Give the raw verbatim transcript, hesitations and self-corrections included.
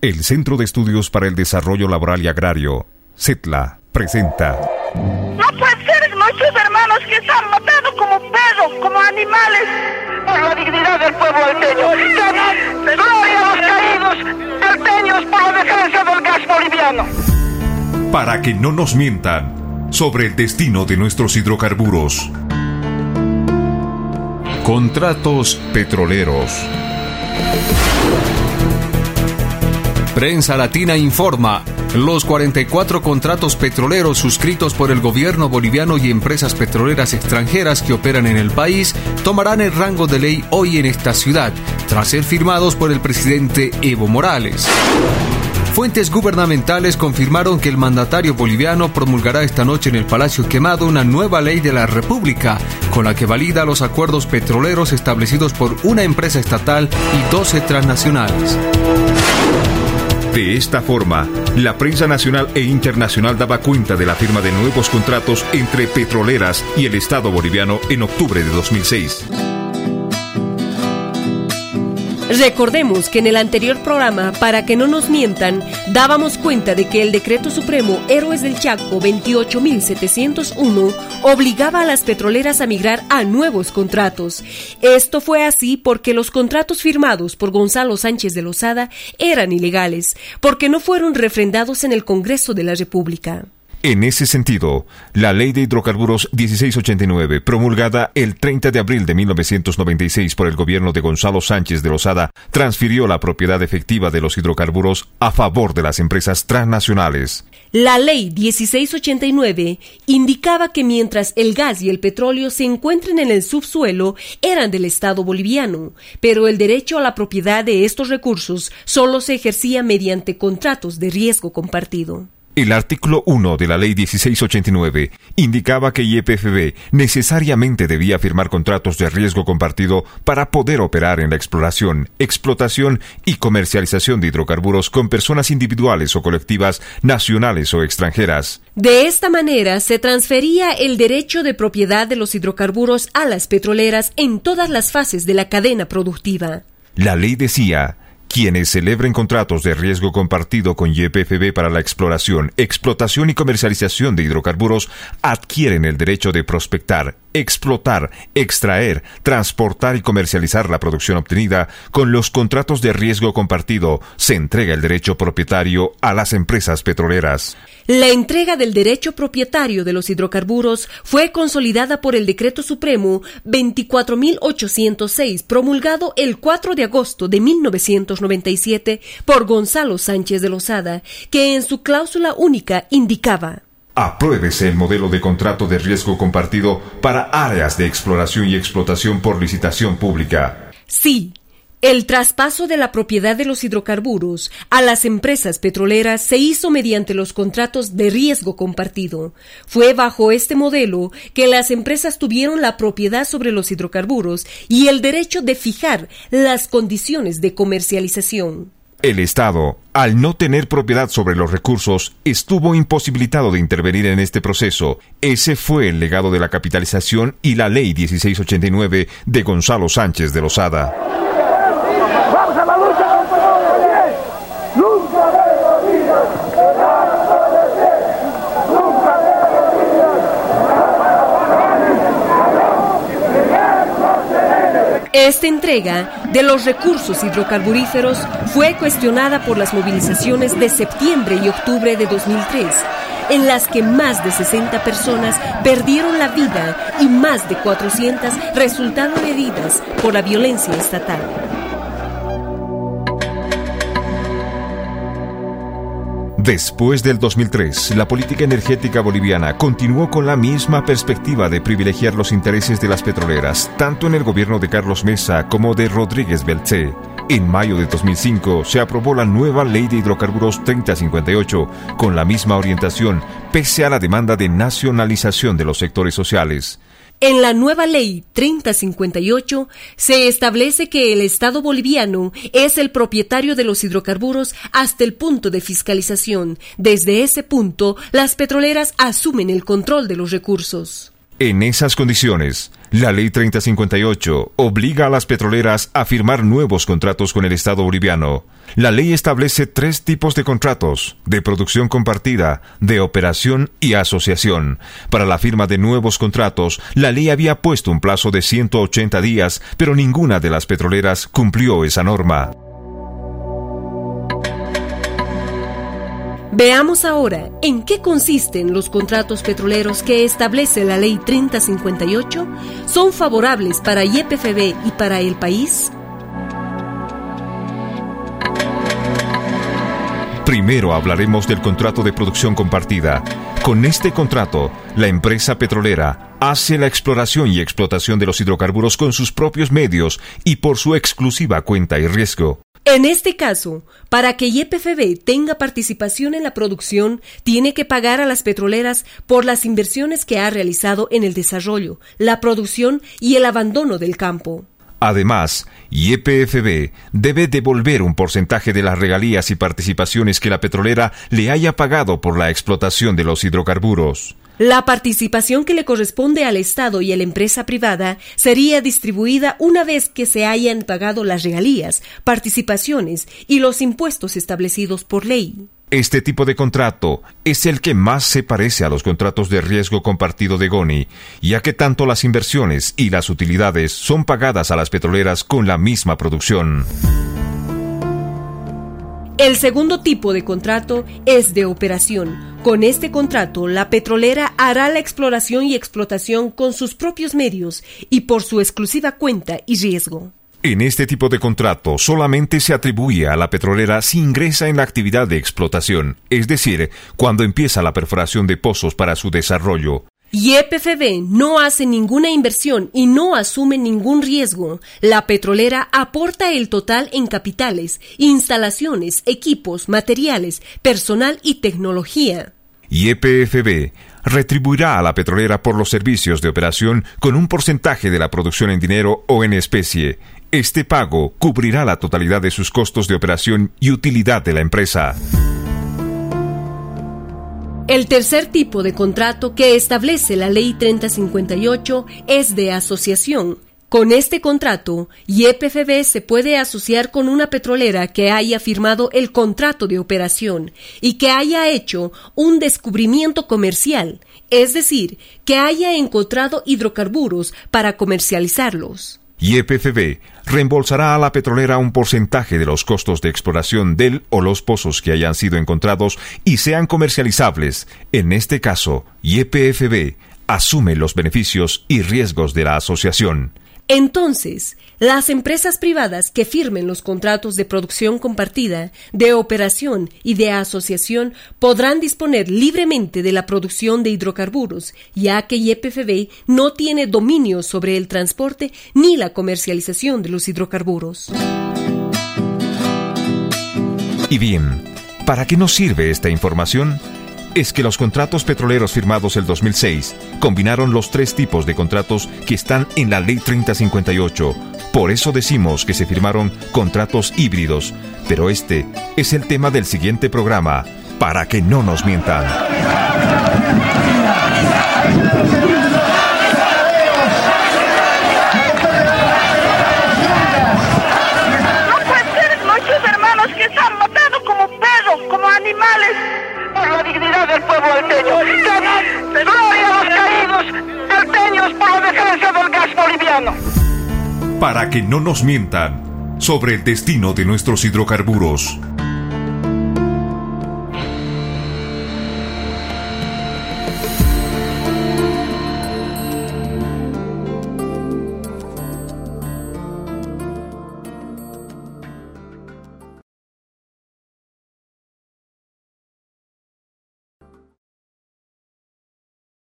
El Centro de Estudios para el Desarrollo Laboral y Agrario, CETLA, presenta... No puede ser, nuestros hermanos que están matando como perros, como animales, por la dignidad del pueblo alteño. Gloria a los caídos alteños por la defensa del gas boliviano. Para que no nos mientan sobre el destino de nuestros hidrocarburos. Contratos petroleros. Prensa Latina informa. Los cuarenta y cuatro contratos petroleros suscritos por el gobierno boliviano y empresas petroleras extranjeras que operan en el país tomarán el rango de ley hoy en esta ciudad, tras ser firmados por el presidente Evo Morales. Fuentes gubernamentales confirmaron que el mandatario boliviano promulgará esta noche en el Palacio Quemado una nueva ley de la República, con la que valida los acuerdos petroleros establecidos por una empresa estatal y doce transnacionales. De esta forma, la prensa nacional e internacional daba cuenta de la firma de nuevos contratos entre petroleras y el Estado boliviano en octubre de dos mil seis. Recordemos que en el anterior programa, para que no nos mientan, dábamos cuenta de que el Decreto Supremo Héroes del Chaco veintiocho mil setecientos uno obligaba a las petroleras a migrar a nuevos contratos. Esto fue así porque los contratos firmados por Gonzalo Sánchez de Lozada eran ilegales, porque no fueron refrendados en el Congreso de la República. En ese sentido, la Ley de Hidrocarburos dieciséis ochenta y nueve, promulgada el treinta de abril de mil novecientos noventa y seis por el gobierno de Gonzalo Sánchez de Lozada, transfirió la propiedad efectiva de los hidrocarburos a favor de las empresas transnacionales. La Ley dieciséis ochenta y nueve indicaba que mientras el gas y el petróleo se encuentren en el subsuelo, eran del Estado boliviano, pero el derecho a la propiedad de estos recursos solo se ejercía mediante contratos de riesgo compartido. El artículo uno de la Ley dieciséis ochenta y nueve indicaba que Y P F B necesariamente debía firmar contratos de riesgo compartido para poder operar en la exploración, explotación y comercialización de hidrocarburos con personas individuales o colectivas, nacionales o extranjeras. De esta manera se transfería el derecho de propiedad de los hidrocarburos a las petroleras en todas las fases de la cadena productiva. La ley decía: quienes celebren contratos de riesgo compartido con Y P F B para la exploración, explotación y comercialización de hidrocarburos adquieren el derecho de prospectar, explotar, extraer, transportar y comercializar la producción obtenida. Con los contratos de riesgo compartido se entrega el derecho propietario a las empresas petroleras. La entrega del derecho propietario de los hidrocarburos fue consolidada por el Decreto Supremo veinticuatro mil ochocientos seis, promulgado el cuatro de agosto de mil novecientos noventa y siete por Gonzalo Sánchez de Lozada, que en su cláusula única indicaba: apruébese el modelo de contrato de riesgo compartido para áreas de exploración y explotación por licitación pública. Sí. El traspaso de la propiedad de los hidrocarburos a las empresas petroleras se hizo mediante los contratos de riesgo compartido. Fue bajo este modelo que las empresas tuvieron la propiedad sobre los hidrocarburos y el derecho de fijar las condiciones de comercialización. El Estado, al no tener propiedad sobre los recursos, estuvo imposibilitado de intervenir en este proceso. Ese fue el legado de la capitalización y la Ley dieciséis ochenta y nueve de Gonzalo Sánchez de Lozada. ¡Vamos a la lucha, compañeros! ¡Nunca me olvides! ¡Nunca me olvides! Esta entrega de los recursos hidrocarburíferos fue cuestionada por las movilizaciones de septiembre y octubre de dos mil tres, en las que más de sesenta personas perdieron la vida y más de cuatrocientas resultaron heridas por la violencia estatal. Después del dos mil tres, la política energética boliviana continuó con la misma perspectiva de privilegiar los intereses de las petroleras, tanto en el gobierno de Carlos Mesa como de Rodríguez Belcé. En mayo de dos mil cinco se aprobó la nueva Ley de Hidrocarburos treinta cincuenta y ocho, con la misma orientación, pese a la demanda de nacionalización de los sectores sociales. En la nueva Ley treinta cincuenta y ocho se establece que el Estado boliviano es el propietario de los hidrocarburos hasta el punto de fiscalización. Desde ese punto, las petroleras asumen el control de los recursos. En esas condiciones, La Ley treinta cincuenta y ocho obliga a las petroleras a firmar nuevos contratos con el Estado boliviano. La ley establece tres tipos de contratos: de producción compartida, de operación y asociación. Para la firma de nuevos contratos, la ley había puesto un plazo de ciento ochenta días, pero ninguna de las petroleras cumplió esa norma. Veamos ahora en qué consisten los contratos petroleros que establece la Ley treinta cincuenta y ocho. ¿Son favorables para Y P F B y para el país? Primero hablaremos del contrato de producción compartida. Con este contrato, la empresa petrolera hace la exploración y explotación de los hidrocarburos con sus propios medios y por su exclusiva cuenta y riesgo. En este caso, para que Y P F B tenga participación en la producción, tiene que pagar a las petroleras por las inversiones que ha realizado en el desarrollo, la producción y el abandono del campo. Además, Y P F B debe devolver un porcentaje de las regalías y participaciones que la petrolera le haya pagado por la explotación de los hidrocarburos. La participación que le corresponde al Estado y a la empresa privada sería distribuida una vez que se hayan pagado las regalías, participaciones y los impuestos establecidos por ley. Este tipo de contrato es el que más se parece a los contratos de riesgo compartido de Goni, ya que tanto las inversiones y las utilidades son pagadas a las petroleras con la misma producción. El segundo tipo de contrato es de operación. Con este contrato, la petrolera hará la exploración y explotación con sus propios medios y por su exclusiva cuenta y riesgo. En este tipo de contrato solamente se atribuye a la petrolera si ingresa en la actividad de explotación, es decir, cuando empieza la perforación de pozos para su desarrollo. Y Y P F B no hace ninguna inversión y no asume ningún riesgo. La petrolera aporta el total en capitales, instalaciones, equipos, materiales, personal y tecnología. Y Y P F B retribuirá a la petrolera por los servicios de operación con un porcentaje de la producción en dinero o en especie. Este pago cubrirá la totalidad de sus costos de operación y utilidad de la empresa. El tercer tipo de contrato que establece la Ley treinta cincuenta y ocho es de asociación. Con este contrato, Y P F B se puede asociar con una petrolera que haya firmado el contrato de operación y que haya hecho un descubrimiento comercial, es decir, que haya encontrado hidrocarburos para comercializarlos. Y Y P F B reembolsará a la petrolera un porcentaje de los costos de exploración del o los pozos que hayan sido encontrados y sean comercializables. En este caso, Y Y P F B asume los beneficios y riesgos de la asociación. Entonces, las empresas privadas que firmen los contratos de producción compartida, de operación y de asociación podrán disponer libremente de la producción de hidrocarburos, ya que Y P F B no tiene dominio sobre el transporte ni la comercialización de los hidrocarburos. Y bien, ¿para qué nos sirve esta información? Es que los contratos petroleros firmados el dos mil seis combinaron los tres tipos de contratos que están en la Ley treinta cincuenta y ocho. Por eso decimos que se firmaron contratos híbridos. Pero este es el tema del siguiente programa, para que no nos mientan. No puede ser, muchos hermanos que se han matado como perros, como animales. Por la dignidad del pueblo alteño. Gloria a los caídos alteños por la defensa del gas boliviano. Para que no nos mientan sobre el destino de nuestros hidrocarburos.